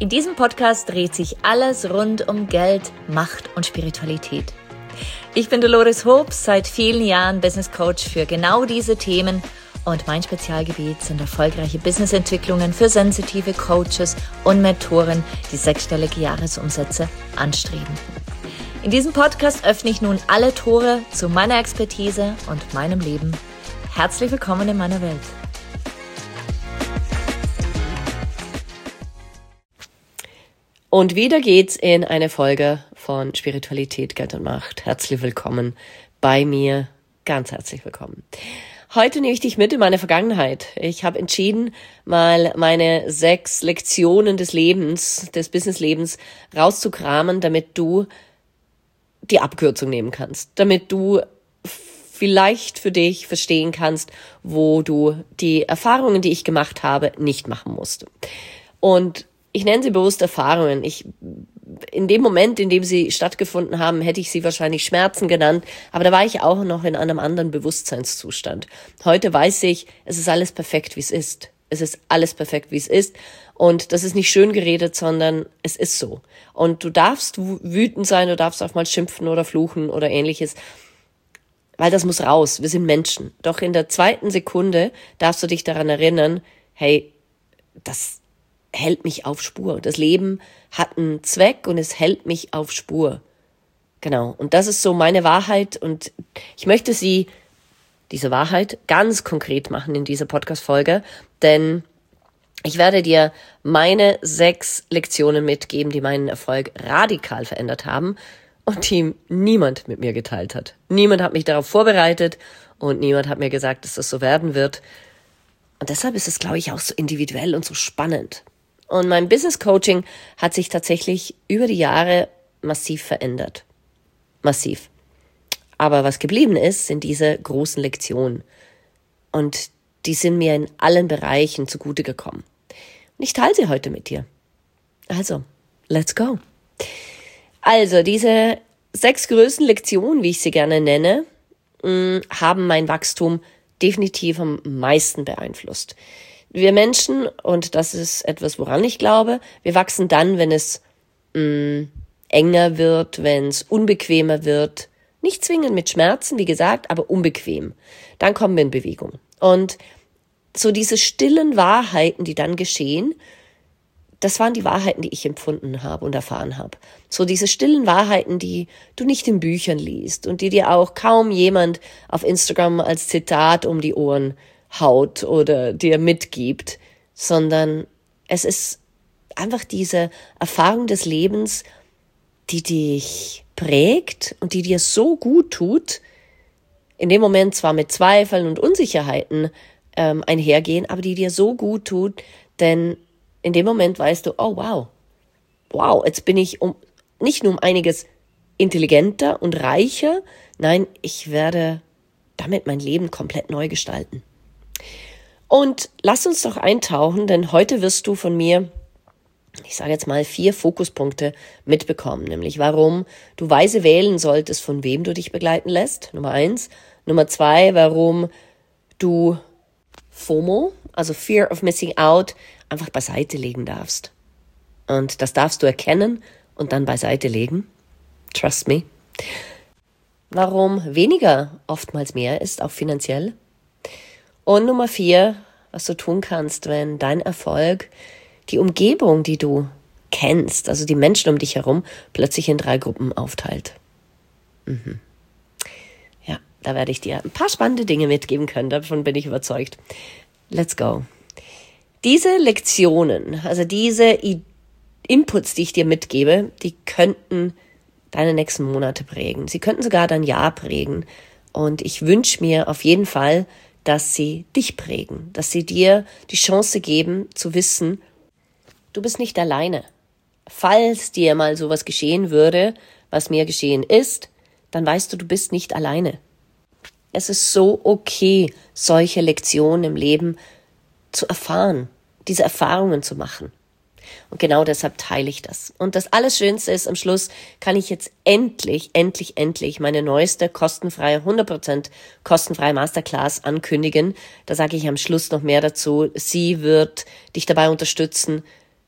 In diesem Podcast dreht sich alles rund um Geld, Macht und Spiritualität. Ich bin Dolores Hobbs, seit vielen Jahren Business Coach für genau diese Themen und mein Spezialgebiet sind erfolgreiche Businessentwicklungen für sensitive Coaches und Mentoren, die sechsstellige Jahresumsätze anstreben. In diesem Podcast öffne ich nun alle Tore zu meiner Expertise und meinem Leben. Herzlich willkommen in meiner Welt. Und wieder geht's in eine Folge von Spiritualität, Geld und Macht. Herzlich willkommen bei mir. Ganz herzlich willkommen. Heute nehme ich dich mit in meine Vergangenheit. Ich habe entschieden, mal meine 6 Lektionen des Lebens, des Businesslebens rauszukramen, damit du die Abkürzung nehmen kannst. Damit du vielleicht für dich verstehen kannst, wo du die Erfahrungen, die ich gemacht habe, nicht machen musst. Und ich nenne sie bewusst Erfahrungen. In dem Moment, in dem sie stattgefunden haben, hätte ich sie wahrscheinlich Schmerzen genannt, aber da war ich auch noch in einem anderen Bewusstseinszustand. Heute weiß ich, es ist alles perfekt, wie es ist. Es ist alles perfekt, wie es ist. Und das ist nicht schön geredet, sondern es ist so. Und du darfst wütend sein, du darfst auch mal schimpfen oder fluchen oder ähnliches, weil das muss raus. Wir sind Menschen. Doch in der zweiten Sekunde darfst du dich daran erinnern, hey, das hält mich auf Spur. Das Leben hat einen Zweck und es hält mich auf Spur. Genau. Und das ist so meine Wahrheit und ich möchte diese Wahrheit ganz konkret machen in dieser Podcast-Folge, denn ich werde dir meine 6 Lektionen mitgeben, die meinen Erfolg radikal verändert haben und die niemand mit mir geteilt hat. Niemand hat mich darauf vorbereitet und niemand hat mir gesagt, dass das so werden wird. Und deshalb ist es, glaube ich, auch so individuell und so spannend. Und mein Business Coaching hat sich tatsächlich über die Jahre massiv verändert. Massiv. Aber was geblieben ist, sind diese großen Lektionen. Und die sind mir in allen Bereichen zugute gekommen. Und ich teile sie heute mit dir. Also, let's go. Also, diese 6 größten Lektionen, wie ich sie gerne nenne, haben mein Wachstum definitiv am meisten beeinflusst. Wir Menschen, und das ist etwas, woran ich glaube, wir wachsen dann, wenn es enger wird, wenn es unbequemer wird. Nicht zwingend mit Schmerzen, wie gesagt, aber unbequem. Dann kommen wir in Bewegung. Und so diese stillen Wahrheiten, die dann geschehen, das waren die Wahrheiten, die ich empfunden habe und erfahren habe. So diese stillen Wahrheiten, die du nicht in Büchern liest und die dir auch kaum jemand auf Instagram als Zitat um die Ohren haut oder dir mitgibt, sondern es ist einfach diese Erfahrung des Lebens, die dich prägt und die dir so gut tut, in dem Moment zwar mit Zweifeln und Unsicherheiten einhergehen, aber die dir so gut tut, denn in dem Moment weißt du, oh wow, jetzt bin ich nicht nur um einiges intelligenter und reicher, nein, ich werde damit mein Leben komplett neu gestalten. Und lass uns doch eintauchen, denn heute wirst du von mir, ich sage jetzt mal 4 Fokuspunkte mitbekommen, nämlich warum du weise wählen solltest, von wem du dich begleiten lässt, Nummer 1. Nummer 2, warum du FOMO, also Fear of Missing Out, einfach beiseite legen darfst. Und das darfst du erkennen und dann beiseite legen. Trust me. Warum weniger oftmals mehr ist, auch finanziell. Und Nummer 4, was du tun kannst, wenn dein Erfolg die Umgebung, die du kennst, also die Menschen um dich herum, plötzlich in 3 Gruppen aufteilt. Ja, da werde ich dir ein paar spannende Dinge mitgeben können, davon bin ich überzeugt. Let's go. Diese Lektionen, also diese Inputs, die ich dir mitgebe, die könnten deine nächsten Monate prägen. Sie könnten sogar dein Jahr prägen. Und ich wünsche mir auf jeden Fall, dass sie dich prägen, dass sie dir die Chance geben, zu wissen, du bist nicht alleine. Falls dir mal sowas geschehen würde, was mir geschehen ist, dann weißt du, du bist nicht alleine. Es ist so okay, solche Lektionen im Leben zu erfahren, diese Erfahrungen zu machen. Und genau deshalb teile ich das. Und das Allerschönste ist, am Schluss kann ich jetzt endlich meine neueste kostenfreie, 100% kostenfreie Masterclass ankündigen. Da sage ich am Schluss noch mehr dazu. Sie wird dich dabei unterstützen,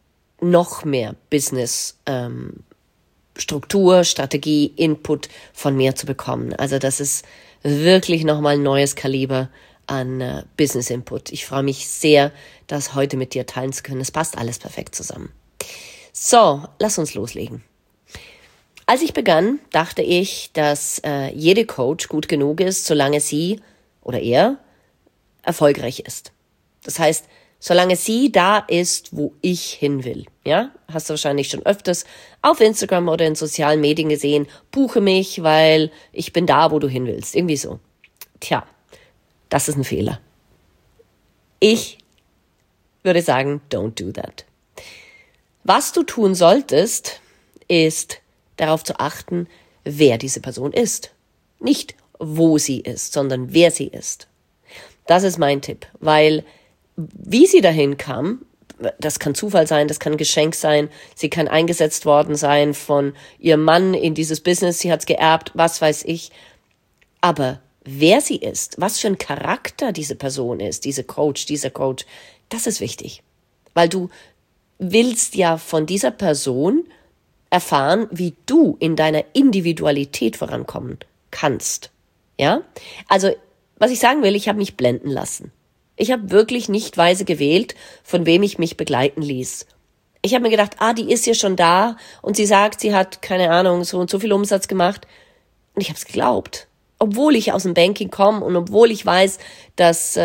noch mehr Business Struktur, Strategie, Input von mir zu bekommen. Also das ist wirklich nochmal ein neues Kaliber an Business Input. Ich freue mich sehr, das heute mit dir teilen zu können. Es passt alles perfekt zusammen. So, lass uns loslegen. Als ich begann, dachte ich, dass jede Coach gut genug ist, solange sie oder er erfolgreich ist. Das heißt, solange sie da ist, wo ich hin will. Ja, hast du wahrscheinlich schon öfters auf Instagram oder in sozialen Medien gesehen, buche mich, weil ich bin da, wo du hin willst. Irgendwie so. Tja, das ist ein Fehler. Ich würde sagen, don't do that. Was du tun solltest, ist darauf zu achten, wer diese Person ist. Nicht, wo sie ist, sondern wer sie ist. Das ist mein Tipp, weil wie sie dahin kam, das kann Zufall sein, das kann ein Geschenk sein, sie kann eingesetzt worden sein von ihrem Mann in dieses Business, sie hat's geerbt, was weiß ich. Aber wer sie ist, was für ein Charakter diese Person ist, dieser Coach, das ist wichtig. Weil du willst ja von dieser Person erfahren, wie du in deiner Individualität vorankommen kannst. Ja? Also, was ich sagen will, ich habe mich blenden lassen. Ich habe wirklich nicht weise gewählt, von wem ich mich begleiten ließ. Ich habe mir gedacht, die ist ja schon da und sie sagt, sie hat, keine Ahnung, so und so viel Umsatz gemacht. Und ich habe es geglaubt. Obwohl ich aus dem Banking komme und obwohl ich weiß, dass,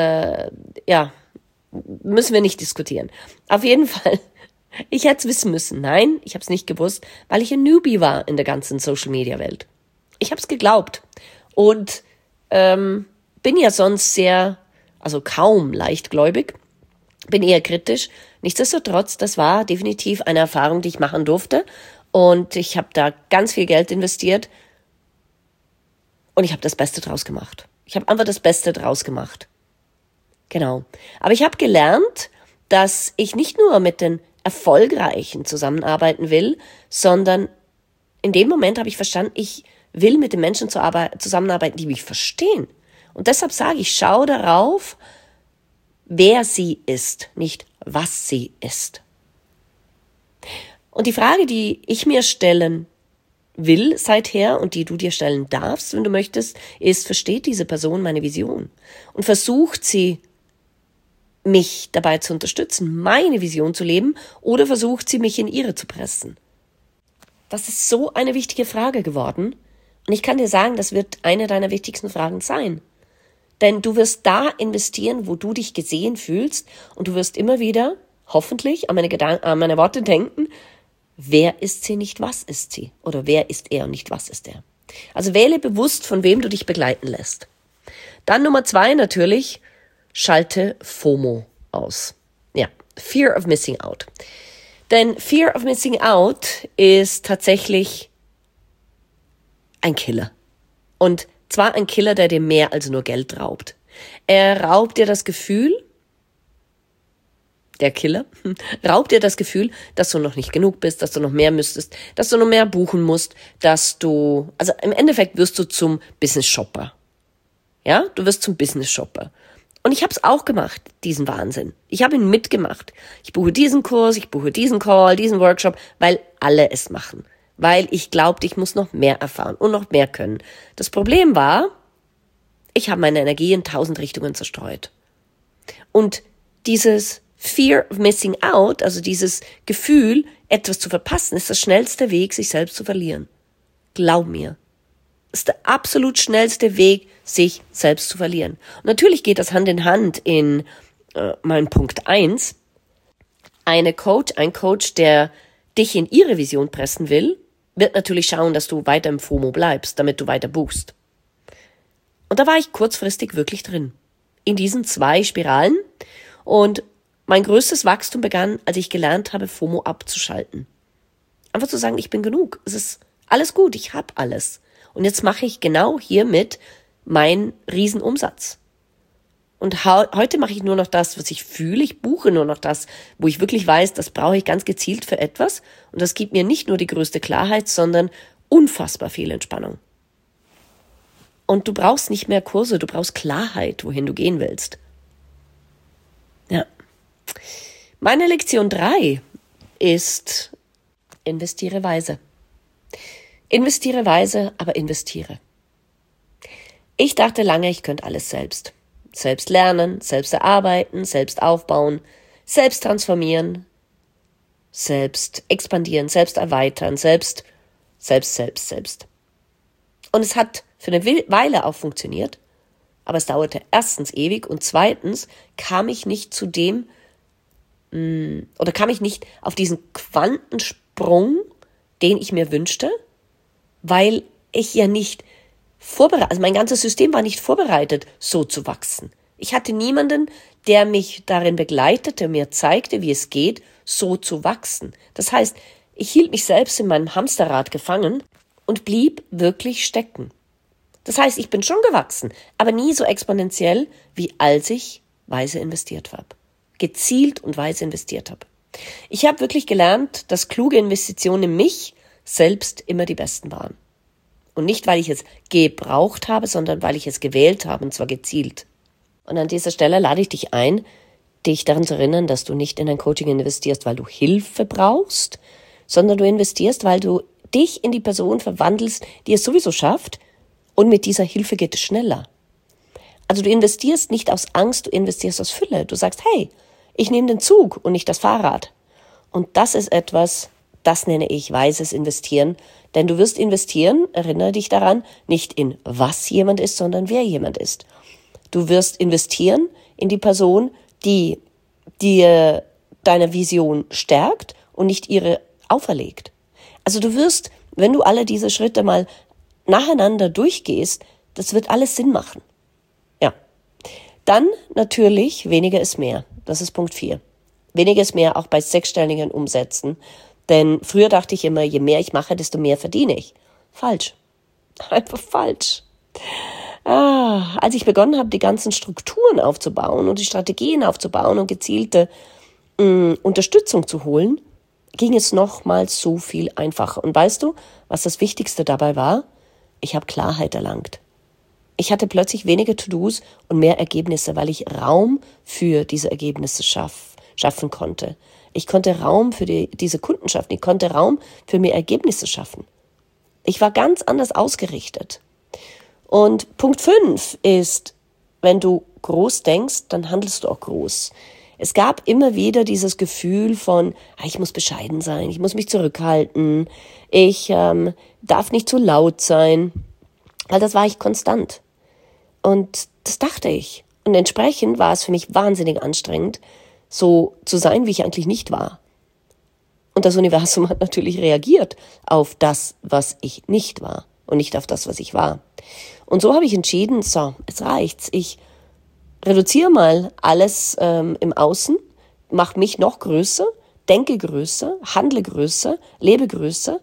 müssen wir nicht diskutieren. Auf jeden Fall, ich hätte es wissen müssen. Nein, ich habe es nicht gewusst, weil ich ein Newbie war in der ganzen Social-Media-Welt. Ich habe es geglaubt und bin ja sonst kaum leichtgläubig, bin eher kritisch. Nichtsdestotrotz, das war definitiv eine Erfahrung, die ich machen durfte und ich habe da ganz viel Geld investiert und ich habe das Beste draus gemacht. Ich habe einfach das Beste draus gemacht. Genau. Aber ich habe gelernt, dass ich nicht nur mit den Erfolgreichen zusammenarbeiten will, sondern in dem Moment habe ich verstanden, ich will mit den Menschen zusammenarbeiten, die mich verstehen. Und deshalb sage ich, schau darauf, wer sie ist, nicht was sie ist. Und die Frage, die ich mir stellen will seither und die du dir stellen darfst, wenn du möchtest, ist, versteht diese Person meine Vision? Und versucht sie, mich dabei zu unterstützen, meine Vision zu leben, oder versucht sie, mich in ihre zu pressen? Das ist so eine wichtige Frage geworden. Und ich kann dir sagen, das wird eine deiner wichtigsten Fragen sein. Denn du wirst da investieren, wo du dich gesehen fühlst und du wirst immer wieder, hoffentlich, an meine Worte denken, wer ist sie, nicht was ist sie? Oder wer ist er und nicht was ist er? Also wähle bewusst, von wem du dich begleiten lässt. Dann Nummer 2 natürlich, schalte FOMO aus. Ja, Fear of Missing Out. Denn Fear of Missing Out ist tatsächlich ein Killer. Und zwar ein Killer, der dir mehr als nur Geld raubt. Er raubt dir das Gefühl, der Killer, raubt dir das Gefühl, dass du noch nicht genug bist, dass du noch mehr müsstest, dass du noch mehr buchen musst, also im Endeffekt wirst du zum Business-Shopper. Ja, du wirst zum Business-Shopper. Und ich habe es auch gemacht, diesen Wahnsinn. Ich habe ihn mitgemacht. Ich buche diesen Kurs, ich buche diesen Call, diesen Workshop, weil alle es machen. Weil ich glaubte, ich muss noch mehr erfahren und noch mehr können. Das Problem war, ich habe meine Energie in 1000 Richtungen zerstreut. Und dieses Fear of Missing Out, also dieses Gefühl, etwas zu verpassen, ist der schnellste Weg, sich selbst zu verlieren. Glaub mir. Das ist der absolut schnellste Weg, sich selbst zu verlieren. Und natürlich geht das Hand in Hand in mein Punkt 1. Ein Coach, der dich in ihre Vision pressen will, wird natürlich schauen, dass du weiter im FOMO bleibst, damit du weiter buchst. Und da war ich kurzfristig wirklich drin. In diesen 2 Spiralen. Und mein größtes Wachstum begann, als ich gelernt habe, FOMO abzuschalten. Einfach zu sagen, ich bin genug. Es ist alles gut, ich habe alles. Und jetzt mache ich genau hiermit meinen Riesenumsatz. Und heute mache ich nur noch das, was ich fühle. Ich buche nur noch das, wo ich wirklich weiß, das brauche ich ganz gezielt für etwas. Und das gibt mir nicht nur die größte Klarheit, sondern unfassbar viel Entspannung. Und du brauchst nicht mehr Kurse, du brauchst Klarheit, wohin du gehen willst. Ja. Meine Lektion 3 ist: investiere weise. Investiere weise, aber investiere. Ich dachte lange, ich könnte alles selbst. Selbst lernen, selbst erarbeiten, selbst aufbauen, selbst transformieren, selbst expandieren, selbst erweitern, selbst. Und es hat für eine Weile auch funktioniert, aber es dauerte erstens ewig und zweitens kam ich nicht auf diesen Quantensprung, den ich mir wünschte, weil ich ja nicht mein ganzes System war nicht vorbereitet, so zu wachsen. Ich hatte niemanden, der mich darin begleitete, mir zeigte, wie es geht, so zu wachsen. Das heißt, ich hielt mich selbst in meinem Hamsterrad gefangen und blieb wirklich stecken. Das heißt, ich bin schon gewachsen, aber nie so exponentiell, wie als ich weise investiert habe. Gezielt und weise investiert habe. Ich habe wirklich gelernt, dass kluge Investitionen in mich selbst immer die besten waren. Und nicht, weil ich es gebraucht habe, sondern weil ich es gewählt habe, und zwar gezielt. Und an dieser Stelle lade ich dich ein, dich daran zu erinnern, dass du nicht in ein Coaching investierst, weil du Hilfe brauchst, sondern du investierst, weil du dich in die Person verwandelst, die es sowieso schafft, und mit dieser Hilfe geht es schneller. Also du investierst nicht aus Angst, du investierst aus Fülle. Du sagst, hey, ich nehme den Zug und nicht das Fahrrad. Und das ist etwas, das nenne ich weises Investieren. Denn du wirst investieren, erinnere dich daran, nicht in was jemand ist, sondern wer jemand ist. Du wirst investieren in die Person, die dir deine Vision stärkt und nicht ihre auferlegt. Also du wirst, wenn du alle diese Schritte mal nacheinander durchgehst, das wird alles Sinn machen. Ja. Dann natürlich, weniger ist mehr. Das ist Punkt 4. Weniger ist mehr auch bei sechsstelligen Umsätzen. Denn früher dachte ich immer, je mehr ich mache, desto mehr verdiene ich. Falsch. Einfach falsch. Als ich begonnen habe, die ganzen Strukturen aufzubauen und die Strategien aufzubauen und gezielte Unterstützung zu holen, ging es nochmals so viel einfacher. Und weißt du, was das Wichtigste dabei war? Ich habe Klarheit erlangt. Ich hatte plötzlich weniger To-Dos und mehr Ergebnisse, weil ich Raum für diese Ergebnisse schaffen konnte. Ich konnte Raum für diese Kunden schaffen. Ich konnte Raum für mehr Ergebnisse schaffen. Ich war ganz anders ausgerichtet. Und Punkt 5 ist, wenn du groß denkst, dann handelst du auch groß. Es gab immer wieder dieses Gefühl von, ich muss bescheiden sein, ich muss mich zurückhalten, ich darf nicht zu laut sein, weil das war ich konstant. Und das dachte ich. Und entsprechend war es für mich wahnsinnig anstrengend, so zu sein, wie ich eigentlich nicht war. Und das Universum hat natürlich reagiert auf das, was ich nicht war und nicht auf das, was ich war. Und so habe ich entschieden, so, es reicht's. Ich reduziere mal alles im Außen, mache mich noch größer, denke größer, handle größer, lebe größer,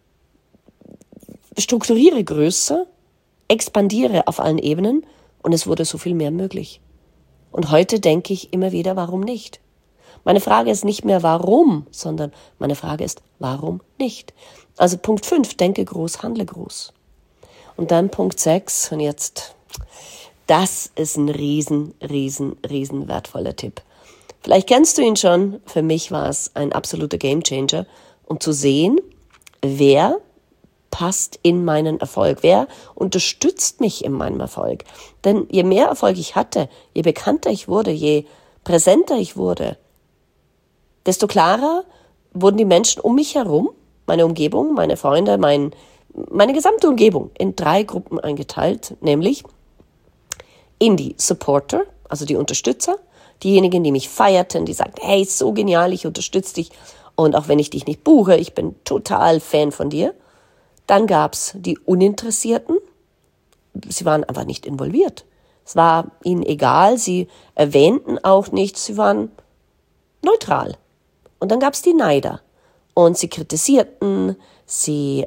strukturiere größer, expandiere auf allen Ebenen und es wurde so viel mehr möglich. Und heute denke ich immer wieder, warum nicht? Meine Frage ist nicht mehr warum, sondern meine Frage ist, warum nicht? Also Punkt 5, denke groß, handle groß. Und dann Punkt 6, und jetzt, das ist ein riesen wertvoller Tipp. Vielleicht kennst du ihn schon, für mich war es ein absoluter Gamechanger, um zu sehen, wer passt in meinen Erfolg, wer unterstützt mich in meinem Erfolg. Denn je mehr Erfolg ich hatte, je bekannter ich wurde, je präsenter ich wurde, desto klarer wurden die Menschen um mich herum, meine Umgebung, meine Freunde, meine gesamte Umgebung in 3 Gruppen eingeteilt, nämlich in die Supporter, also die Unterstützer, diejenigen, die mich feierten, die sagten, hey, so genial, ich unterstütze dich und auch wenn ich dich nicht buche, ich bin total Fan von dir. Dann gab's die Uninteressierten, sie waren einfach nicht involviert. Es war ihnen egal, sie erwähnten auch nichts, sie waren neutral. Und dann gab's die Neider und sie kritisierten, sie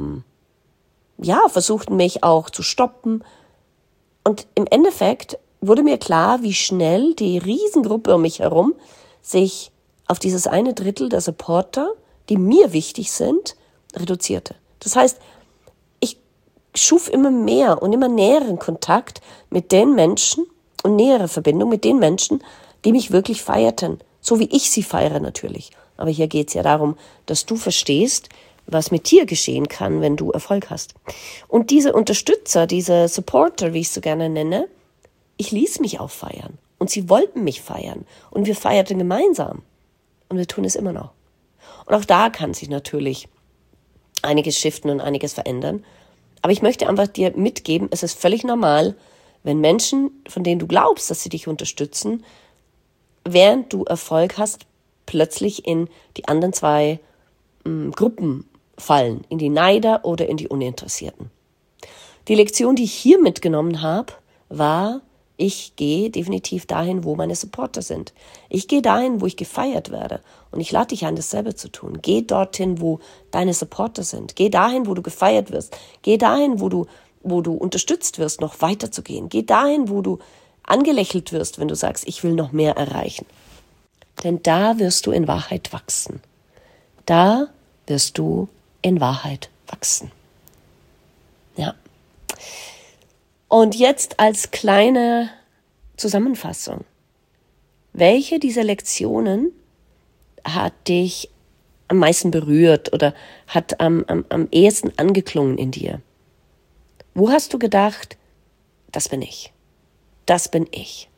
versuchten mich auch zu stoppen. Und im Endeffekt wurde mir klar, wie schnell die Riesengruppe um mich herum sich auf dieses 1/3 der Supporter, die mir wichtig sind, reduzierte. Das heißt, ich schuf immer mehr und immer näheren Kontakt mit den Menschen und nähere Verbindung mit den Menschen, die mich wirklich feierten. So wie ich sie feiere natürlich. Aber hier geht es ja darum, dass du verstehst, was mit dir geschehen kann, wenn du Erfolg hast. Und diese Unterstützer, diese Supporter, wie ich es so gerne nenne, ich ließ mich auch feiern. Und sie wollten mich feiern. Und wir feierten gemeinsam. Und wir tun es immer noch. Und auch da kann sich natürlich einiges shiften und einiges verändern. Aber ich möchte einfach dir mitgeben, es ist völlig normal, wenn Menschen, von denen du glaubst, dass sie dich unterstützen, während du Erfolg hast, plötzlich in die anderen zwei Gruppen fallen, in die Neider oder in die Uninteressierten. Die Lektion, die ich hier mitgenommen habe, war, ich gehe definitiv dahin, wo meine Supporter sind. Ich gehe dahin, wo ich gefeiert werde. Und ich lade dich ein, dasselbe zu tun. Geh dorthin, wo deine Supporter sind. Geh dahin, wo du gefeiert wirst. Geh dahin, wo du unterstützt wirst, noch weiterzugehen. Geh dahin, wo du angelächelt wirst, wenn du sagst, ich will noch mehr erreichen. Denn da wirst du in Wahrheit wachsen. Da wirst du in Wahrheit wachsen. Ja. Und jetzt als kleine Zusammenfassung. Welche dieser Lektionen hat dich am meisten berührt oder hat am ehesten angeklungen in dir? Wo hast du gedacht, das bin ich? Das bin ich.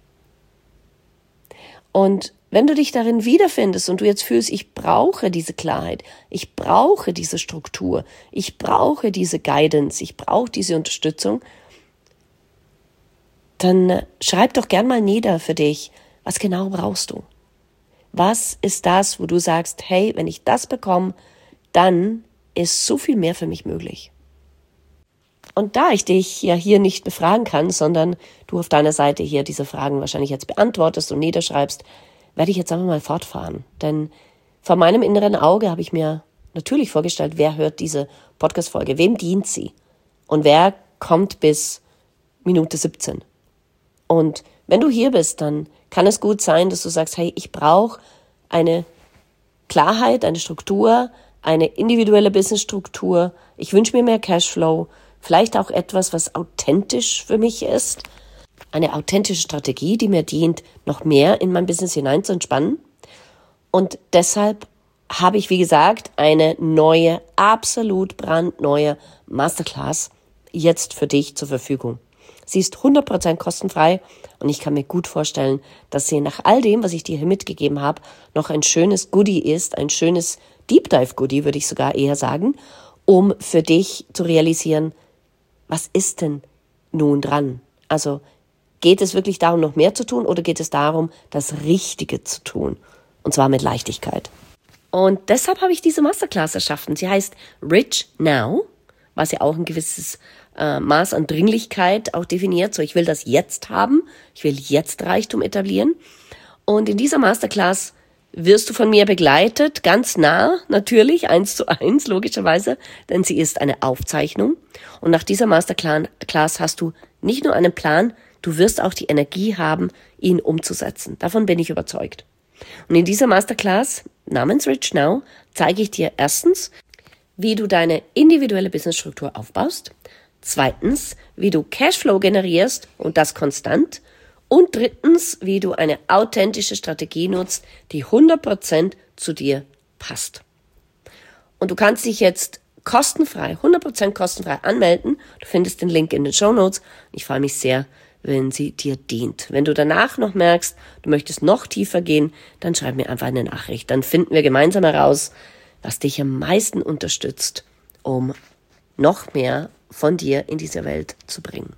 Und wenn du dich darin wiederfindest und du jetzt fühlst, ich brauche diese Klarheit, ich brauche diese Struktur, ich brauche diese Guidance, ich brauche diese Unterstützung, dann schreib doch gern mal nieder für dich, was genau brauchst du? Was ist das, wo du sagst, hey, wenn ich das bekomme, dann ist so viel mehr für mich möglich. Und da ich dich ja hier nicht befragen kann, sondern du auf deiner Seite hier diese Fragen wahrscheinlich jetzt beantwortest und niederschreibst, werde ich jetzt einfach mal fortfahren. Denn vor meinem inneren Auge habe ich mir natürlich vorgestellt, wer hört diese Podcast-Folge, wem dient sie und wer kommt bis Minute 17. Und wenn du hier bist, dann kann es gut sein, dass du sagst, hey, ich brauche eine Klarheit, eine Struktur, eine individuelle Businessstruktur. Ich wünsche mir mehr Cashflow, vielleicht auch etwas, was authentisch für mich ist. Eine authentische Strategie, die mir dient, noch mehr in mein Business hineinzuentspannen. Und deshalb habe ich, wie gesagt, eine neue, absolut brandneue Masterclass jetzt für dich zur Verfügung. Sie ist 100% kostenfrei und ich kann mir gut vorstellen, dass sie nach all dem, was ich dir hier mitgegeben habe, noch ein schönes Goodie ist, ein schönes Deep Dive Goodie, würde ich sogar eher sagen, um für dich zu realisieren, was ist denn nun dran? Also geht es wirklich darum, noch mehr zu tun oder geht es darum, das Richtige zu tun? Und zwar mit Leichtigkeit. Und deshalb habe ich diese Masterclass erschaffen. Sie heißt Rich Now, was ja auch ein gewisses Maß an Dringlichkeit auch definiert. So, ich will das jetzt haben. Ich will jetzt Reichtum etablieren. Und in dieser Masterclass wirst du von mir begleitet, ganz nah, natürlich, 1:1, logischerweise, denn sie ist eine Aufzeichnung. Und nach dieser Masterclass hast du nicht nur einen Plan, du wirst auch die Energie haben, ihn umzusetzen. Davon bin ich überzeugt. Und in dieser Masterclass namens Rich Now zeige ich dir erstens, wie du deine individuelle Businessstruktur aufbaust, zweitens, wie du Cashflow generierst und das konstant und drittens, wie du eine authentische Strategie nutzt, die 100% zu dir passt. Und du kannst dich jetzt kostenfrei, 100% kostenfrei anmelden. Du findest den Link in den Shownotes. Ich freue mich sehr, wenn sie dir dient. Wenn du danach noch merkst, du möchtest noch tiefer gehen, dann schreib mir einfach eine Nachricht. Dann finden wir gemeinsam heraus, was dich am meisten unterstützt, um noch mehr von dir in diese Welt zu bringen.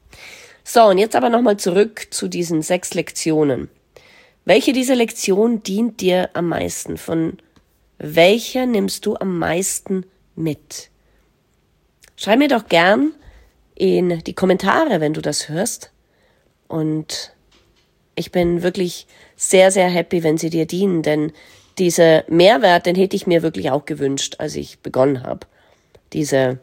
So, und jetzt aber nochmal zurück zu diesen 6 Lektionen. Welche dieser Lektionen dient dir am meisten? Von welcher nimmst du am meisten mit? Schreib mir doch gern in die Kommentare, wenn du das hörst. Und ich bin wirklich sehr, sehr happy, wenn sie dir dienen, denn diese Mehrwert, den hätte ich mir wirklich auch gewünscht, als ich begonnen habe. Diese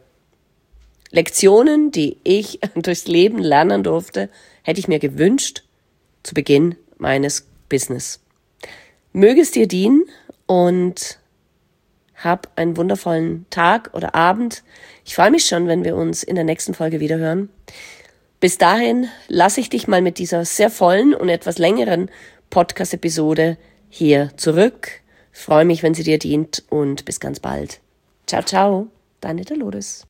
Lektionen, die ich durchs Leben lernen durfte, hätte ich mir gewünscht zu Beginn meines Business. Möge es dir dienen und hab einen wundervollen Tag oder Abend. Ich freue mich schon, wenn wir uns in der nächsten Folge wieder hören. Bis dahin lasse ich dich mal mit dieser sehr vollen und etwas längeren Podcast-Episode hier zurück. Ich freue mich, wenn sie dir dient und bis ganz bald. Ciao, ciao, deine Dolores.